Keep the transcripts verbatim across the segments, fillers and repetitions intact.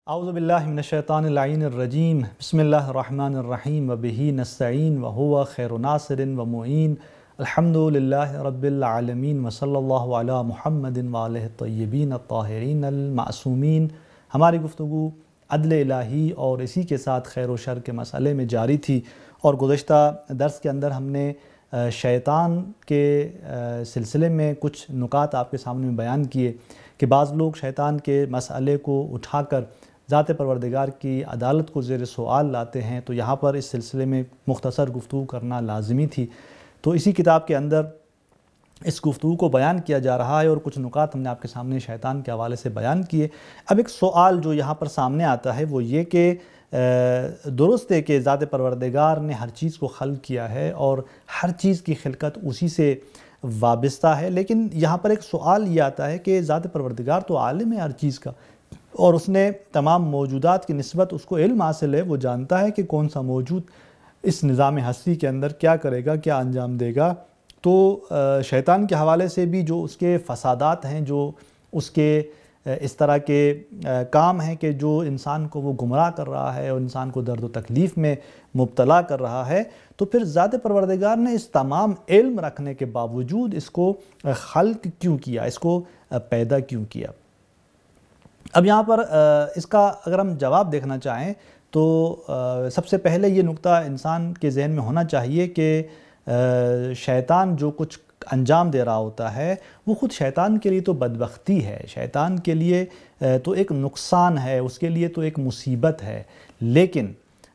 اعوذ باللہ من الشیطان اللعین الرجیم بسم اللہ الرحمن الرحیم وبہ نستعین وہو خیر ناصر ومعین الحمد للہ رب العالمین وصلی اللہ علی محمد وآلہ الطیبین الطاہرین المعصومین۔ ہماری گفتگو عدل الہی اور اسی کے ساتھ خیر و شر کے مسئلے میں جاری تھی، اور گزشتہ درس کے اندر ہم نے شیطان کے سلسلے میں کچھ نکات آپ کے سامنے بیان کیے کہ بعض لوگ شیطان کے مسئلے کو اٹھا کر ذات پروردگار کی عدالت کو زیر سوال لاتے ہیں، تو یہاں پر اس سلسلے میں مختصر گفتگو کرنا لازمی تھی۔ تو اسی کتاب کے اندر اس گفتگو کو بیان کیا جا رہا ہے، اور کچھ نکات ہم نے آپ کے سامنے شیطان کے حوالے سے بیان کیے۔ اب ایک سوال جو یہاں پر سامنے آتا ہے وہ یہ کہ درست ہے کہ ذات پروردگار نے ہر چیز کو خلق کیا ہے اور ہر چیز کی خلقت اسی سے وابستہ ہے، لیکن یہاں پر ایک سوال یہ آتا ہے کہ ذات پروردگار تو عالم ہے ہر چیز کا، اور اس نے تمام موجودات کی نسبت اس کو علم حاصل ہے، وہ جانتا ہے کہ کون سا موجود اس نظام ہستی کے اندر کیا کرے گا، کیا انجام دے گا۔ تو شیطان کے حوالے سے بھی جو اس کے فسادات ہیں، جو اس کے اس طرح کے کام ہیں کہ جو انسان کو وہ گمراہ کر رہا ہے اور انسان کو درد و تکلیف میں مبتلا کر رہا ہے، تو پھر ذات پروردگار نے اس تمام علم رکھنے کے باوجود اس کو خلق کیوں کیا، اس کو پیدا کیوں کیا۔ اب یہاں پر اس کا اگر ہم جواب دیکھنا چاہیں تو سب سے پہلے یہ نقطہ انسان کے ذہن میں ہونا چاہیے کہ شیطان جو کچھ انجام دے رہا ہوتا ہے وہ خود شیطان کے لیے تو بدبختی ہے، شیطان کے لیے تو ایک نقصان ہے، اس کے لیے تو ایک مصیبت ہے، لیکن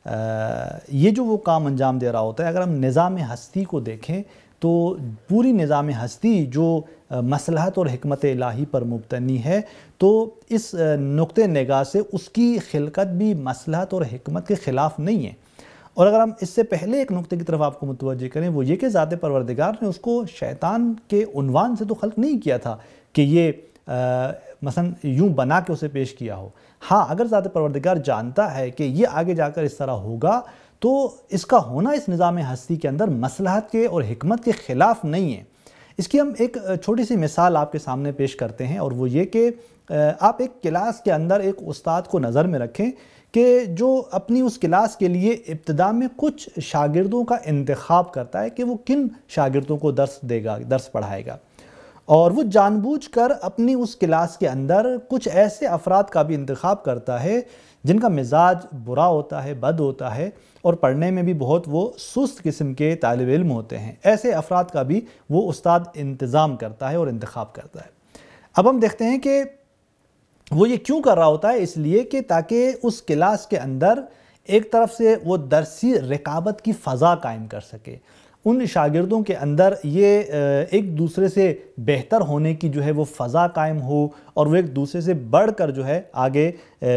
یہ جو وہ کام انجام دے رہا ہوتا ہے، اگر ہم نظام ہستی کو دیکھیں تو پوری نظام ہستی جو مصلحت اور حکمت الہی پر مبتنی ہے، تو اس نقطہ نگاہ سے اس کی خلقت بھی مصلحت اور حکمت کے خلاف نہیں ہے۔ اور اگر ہم اس سے پہلے ایک نقطے کی طرف آپ کو متوجہ کریں، وہ یہ کہ ذات پروردگار نے اس کو شیطان کے عنوان سے تو خلق نہیں کیا تھا کہ یہ مثلا یوں بنا کے اسے پیش کیا ہو۔ ہاں، اگر ذات پروردگار جانتا ہے کہ یہ آگے جا کر اس طرح ہوگا، تو اس کا ہونا اس نظام ہستی کے اندر مصلحت کے اور حکمت کے خلاف نہیں ہے۔ اس کی ہم ایک چھوٹی سی مثال آپ کے سامنے پیش کرتے ہیں، اور وہ یہ کہ آپ ایک کلاس کے اندر ایک استاد کو نظر میں رکھیں کہ جو اپنی اس کلاس کے لیے ابتدا میں کچھ شاگردوں کا انتخاب کرتا ہے کہ وہ کن شاگردوں کو درس دے گا، درس پڑھائے گا، اور وہ جان بوجھ کر اپنی اس کلاس کے اندر کچھ ایسے افراد کا بھی انتخاب کرتا ہے جن کا مزاج برا ہوتا ہے، بد ہوتا ہے، اور پڑھنے میں بھی بہت وہ سست قسم کے طالب علم ہوتے ہیں۔ ایسے افراد کا بھی وہ استاد انتظام کرتا ہے اور انتخاب کرتا ہے۔ اب ہم دیکھتے ہیں کہ وہ یہ کیوں کر رہا ہوتا ہے، اس لیے کہ تاکہ اس کلاس کے اندر ایک طرف سے وہ درسی رقابت کی فضا قائم کر سکے، ان شاگردوں کے اندر یہ ایک دوسرے سے بہتر ہونے کی جو ہے وہ فضا قائم ہو، اور وہ ایک دوسرے سے بڑھ کر جو ہے آگے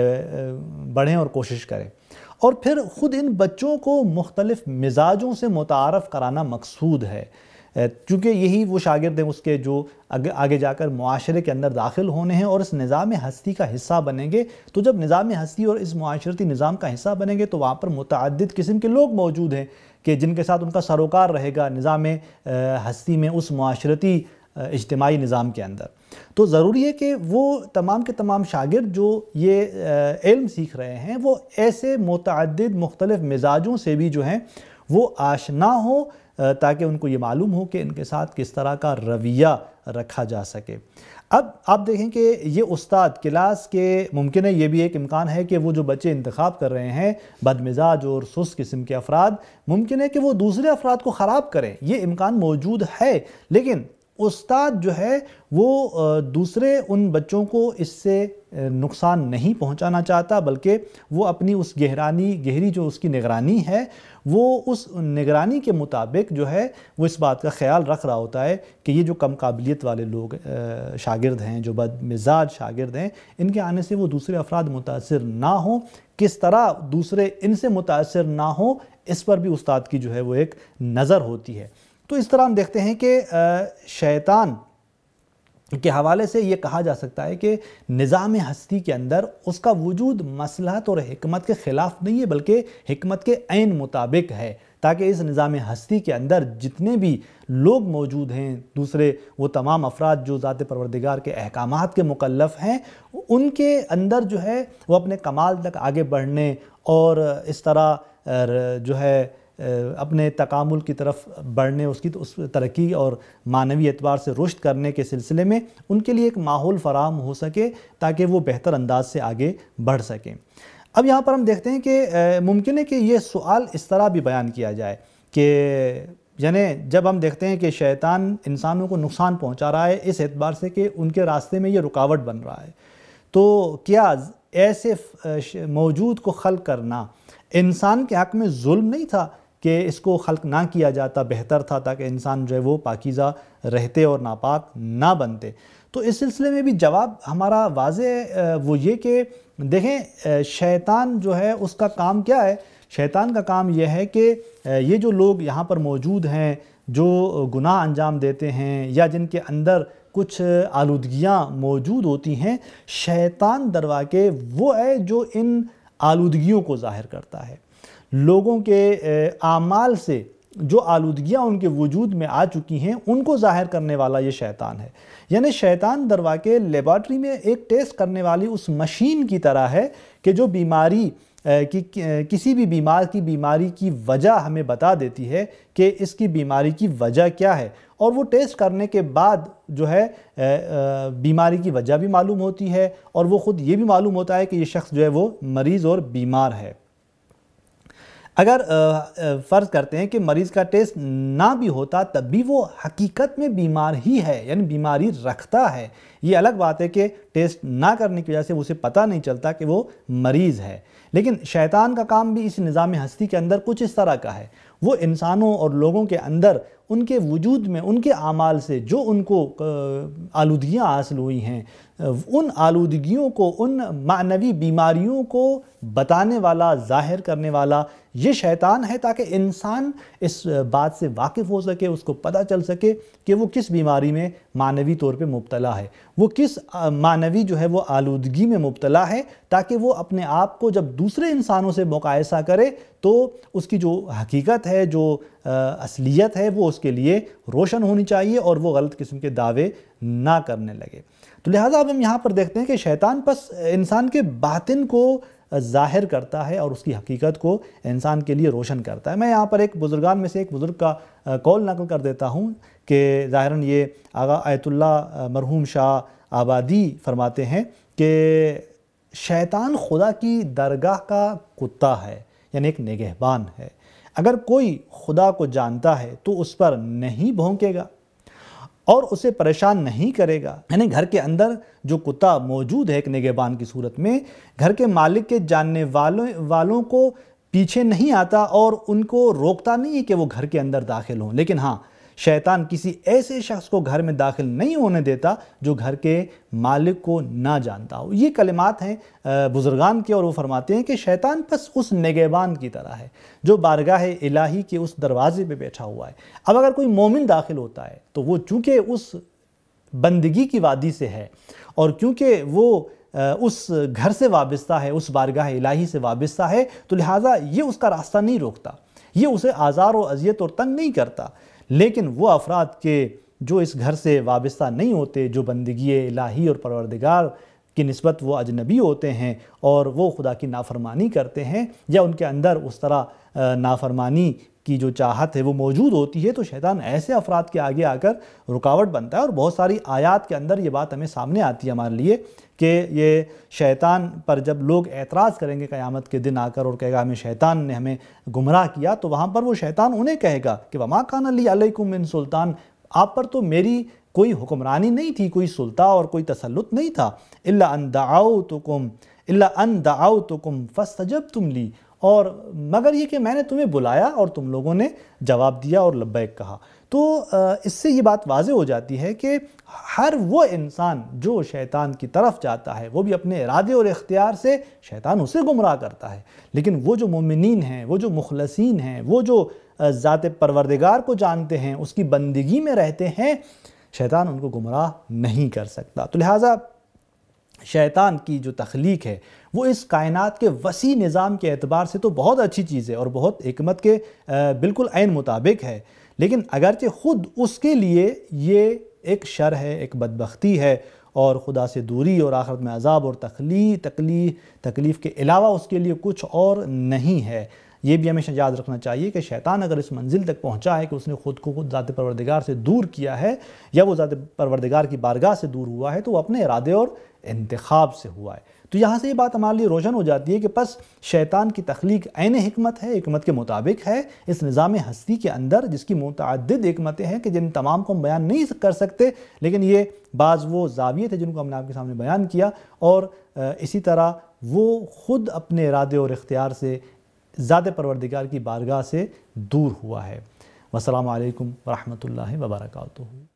بڑھیں اور کوشش کریں۔ اور پھر خود ان بچوں کو مختلف مزاجوں سے متعارف کرانا مقصود ہے، چونکہ یہی وہ شاگرد ہیں اس کے جو آگے جا کر معاشرے کے اندر داخل ہونے ہیں اور اس نظام ہستی کا حصہ بنیں گے۔ تو جب نظام ہستی اور اس معاشرتی نظام کا حصہ بنیں گے تو وہاں پر متعدد قسم کے لوگ موجود ہیں کہ جن کے ساتھ ان کا سروکار رہے گا نظام ہستی میں، اس معاشرتی اجتماعی نظام کے اندر۔ تو ضروری ہے کہ وہ تمام کے تمام شاگرد جو یہ علم سیکھ رہے ہیں وہ ایسے متعدد مختلف مزاجوں سے بھی جو ہیں وہ آشنا ہوں، تاکہ ان کو یہ معلوم ہو کہ ان کے ساتھ کس طرح کا رویہ رکھا جا سکے۔ اب آپ دیکھیں کہ یہ استاد کلاس کے ممکن ہے، یہ بھی ایک امکان ہے کہ وہ جو بچے انتخاب کر رہے ہیں بد مزاج اور سست قسم کے افراد، ممکن ہے کہ وہ دوسرے افراد کو خراب کریں، یہ امکان موجود ہے، لیکن استاد جو ہے وہ دوسرے ان بچوں کو اس سے نقصان نہیں پہنچانا چاہتا، بلکہ وہ اپنی اس گہرانی گہری جو اس کی نگرانی ہے، وہ اس نگرانی کے مطابق جو ہے وہ اس بات کا خیال رکھ رہا ہوتا ہے کہ یہ جو کم قابلیت والے لوگ شاگرد ہیں، جو بد مزاج شاگرد ہیں، ان کے آنے سے وہ دوسرے افراد متاثر نہ ہوں، کس طرح دوسرے ان سے متاثر نہ ہوں، اس پر بھی استاد کی جو ہے وہ ایک نظر ہوتی ہے۔ تو اس طرح ہم دیکھتے ہیں کہ شیطان کے حوالے سے یہ کہا جا سکتا ہے کہ نظام ہستی کے اندر اس کا وجود مصلحت اور حکمت کے خلاف نہیں ہے بلکہ حکمت کے عین مطابق ہے، تاکہ اس نظام ہستی کے اندر جتنے بھی لوگ موجود ہیں، دوسرے وہ تمام افراد جو ذات پروردگار کے احکامات کے مکلف ہیں، ان کے اندر جو ہے وہ اپنے کمال تک آگے بڑھنے اور اس طرح جو ہے اپنے تکامل کی طرف بڑھنے، اس کی اس ترقی اور معنوی اعتبار سے رشد کرنے کے سلسلے میں ان کے لیے ایک ماحول فراہم ہو سکے تاکہ وہ بہتر انداز سے آگے بڑھ سکیں۔ اب یہاں پر ہم دیکھتے ہیں کہ ممکن ہے کہ یہ سوال اس طرح بھی بیان کیا جائے کہ یعنی جب ہم دیکھتے ہیں کہ شیطان انسانوں کو نقصان پہنچا رہا ہے اس اعتبار سے کہ ان کے راستے میں یہ رکاوٹ بن رہا ہے، تو کیا ایسے موجود کو خلق کرنا انسان کے حق میں ظلم نہیں تھا کہ اس کو خلق نہ کیا جاتا بہتر تھا، تاکہ انسان جو ہے وہ پاکیزہ رہتے اور ناپاک نہ بنتے؟ تو اس سلسلے میں بھی جواب ہمارا واضح وہ یہ کہ دیکھیں شیطان جو ہے اس کا کام کیا ہے؟ شیطان کا کام یہ ہے کہ یہ جو لوگ یہاں پر موجود ہیں جو گناہ انجام دیتے ہیں یا جن کے اندر کچھ آلودگیاں موجود ہوتی ہیں، شیطان درواقع وہ ہے جو ان آلودگیوں کو ظاہر کرتا ہے۔ لوگوں کے اعمال سے جو آلودگیاں ان کے وجود میں آ چکی ہیں ان کو ظاہر کرنے والا یہ شیطان ہے۔ یعنی شیطان درواقع لیبارٹری میں ایک ٹیسٹ کرنے والی اس مشین کی طرح ہے کہ جو بیماری کی کسی بھی بیمار کی بیماری کی وجہ ہمیں بتا دیتی ہے کہ اس کی بیماری کی وجہ کیا ہے، اور وہ ٹیسٹ کرنے کے بعد جو ہے بیماری کی وجہ بھی معلوم ہوتی ہے اور وہ خود یہ بھی معلوم ہوتا ہے کہ یہ شخص جو ہے وہ مریض اور بیمار ہے۔ اگر فرض کرتے ہیں کہ مریض کا ٹیسٹ نہ بھی ہوتا تب بھی وہ حقیقت میں بیمار ہی ہے، یعنی بیماری رکھتا ہے۔ یہ الگ بات ہے کہ ٹیسٹ نہ کرنے کی وجہ سے اسے پتہ نہیں چلتا کہ وہ مریض ہے۔ لیکن شیطان کا کام بھی اس نظام ہستی کے اندر کچھ اس طرح کا ہے، وہ انسانوں اور لوگوں کے اندر ان کے وجود میں ان کے اعمال سے جو ان کو آلودگیاں حاصل ہوئی ہیں، ان آلودگیوں کو، ان معنوی بیماریوں کو بتانے والا، ظاہر کرنے والا یہ شیطان ہے، تاکہ انسان اس بات سے واقف ہو سکے، اس کو پتہ چل سکے کہ وہ کس بیماری میں معنوی طور پہ مبتلا ہے، وہ کس معنوی جو ہے وہ آلودگی میں مبتلا ہے، تاکہ وہ اپنے آپ کو جب دوسرے انسانوں سے مقایسہ کرے تو اس کی جو حقیقت ہے، جو اصلیت ہے، وہ اس کے لیے روشن ہونی چاہیے اور وہ غلط قسم کے دعوے نہ کرنے لگے۔ تو لہٰذا اب ہم یہاں پر دیکھتے ہیں کہ شیطان پس انسان کے باطن کو ظاہر کرتا ہے اور اس کی حقیقت کو انسان کے لیے روشن کرتا ہے۔ میں یہاں پر ایک بزرگان میں سے ایک بزرگ کا قول نقل کر دیتا ہوں کہ ظاہراً یہ آغا آیت اللہ مرحوم شاہ آبادی فرماتے ہیں کہ شیطان خدا کی درگاہ کا کتا ہے، یعنی ایک نگہبان ہے۔ اگر کوئی خدا کو جانتا ہے تو اس پر نہیں بھونکے گا اور اسے پریشان نہیں کرے گا۔ یعنی گھر کے اندر جو کتا موجود ہے ایک نگہبان کی صورت میں، گھر کے مالک کے جاننے والوں والوں کو پیچھے نہیں آتا اور ان کو روکتا نہیں ہے کہ وہ گھر کے اندر داخل ہوں، لیکن ہاں شیطان کسی ایسے شخص کو گھر میں داخل نہیں ہونے دیتا جو گھر کے مالک کو نہ جانتا ہو۔ یہ کلمات ہیں بزرگان کے، اور وہ فرماتے ہیں کہ شیطان پس اس نگہبان کی طرح ہے جو بارگاہ الہی کے اس دروازے پہ بیٹھا ہوا ہے۔ اب اگر کوئی مومن داخل ہوتا ہے تو وہ چونکہ اس بندگی کی وادی سے ہے اور کیونکہ وہ اس گھر سے وابستہ ہے، اس بارگاہ الہی سے وابستہ ہے، تو لہٰذا یہ اس کا راستہ نہیں روکتا، یہ اسے آزار و اذیت اور تنگ نہیں کرتا۔ لیکن وہ افراد کے جو اس گھر سے وابستہ نہیں ہوتے، جو بندگی الہی اور پروردگار کی نسبت وہ اجنبی ہوتے ہیں اور وہ خدا کی نافرمانی کرتے ہیں، یا ان کے اندر اس طرح نافرمانی کی جو چاہت ہے وہ موجود ہوتی ہے، تو شیطان ایسے افراد کے آگے آ کر رکاوٹ بنتا ہے۔ اور بہت ساری آیات کے اندر یہ بات ہمیں سامنے آتی ہے ہمارے لیے کہ یہ شیطان پر جب لوگ اعتراض کریں گے قیامت کے دن آ کر اور کہے گا ہمیں شیطان نے ہمیں گمراہ کیا، تو وہاں پر وہ شیطان انہیں کہے گا کہ وَمَا كَانَ لِي عَلَيْكُم مِّن سُلطان، آپ پر تو میری کوئی حکمرانی نہیں تھی، کوئی سلطہ اور کوئی تسلط نہیں تھا، إِلَّا أَن دَعَوْتُكُمْ إِلَّا أَن دَعَوْتُكُمْ فَاسْتَجَبْتُمْ لِي، اور مگر یہ کہ میں نے تمہیں بلایا اور تم لوگوں نے جواب دیا اور لبیک کہا۔ تو اس سے یہ بات واضح ہو جاتی ہے کہ ہر وہ انسان جو شیطان کی طرف جاتا ہے وہ بھی اپنے ارادے اور اختیار سے شیطان اسے گمراہ کرتا ہے، لیکن وہ جو مومنین ہیں، وہ جو مخلصین ہیں، وہ جو ذات پروردگار کو جانتے ہیں، اس کی بندگی میں رہتے ہیں، شیطان ان کو گمراہ نہیں کر سکتا۔ تو لہٰذا شیطان کی جو تخلیق ہے وہ اس کائنات کے وسیع نظام کے اعتبار سے تو بہت اچھی چیز ہے اور بہت حکمت کے بالکل عین مطابق ہے، لیکن اگرچہ خود اس کے لیے یہ ایک شر ہے، ایک بدبختی ہے اور خدا سے دوری اور آخرت میں عذاب اور تکلیف تکلیف تکلیف کے علاوہ اس کے لیے کچھ اور نہیں ہے۔ یہ بھی ہمیشہ یاد رکھنا چاہیے کہ شیطان اگر اس منزل تک پہنچا ہے کہ اس نے خود کو خود ذات پروردگار سے دور کیا ہے یا وہ ذات پروردگار کی بارگاہ سے دور ہوا ہے تو وہ اپنے ارادے اور انتخاب سے ہوا ہے۔ تو یہاں سے یہ بات ہمارے لیے روشن ہو جاتی ہے کہ پس شیطان کی تخلیق عین حکمت ہے، حکمت کے مطابق ہے اس نظام ہستی کے اندر، جس کی متعدد حکمتیں ہیں کہ جن تمام کو ہم بیان نہیں کر سکتے، لیکن یہ بعض وہ زاویے تھے جن کو ہم نے آپ کے سامنے بیان کیا، اور اسی طرح وہ خود اپنے ارادے اور اختیار سے ذات پروردگار کی بارگاہ سے دور ہوا ہے۔ والسلام علیکم ورحمۃ اللہ وبرکاتہ۔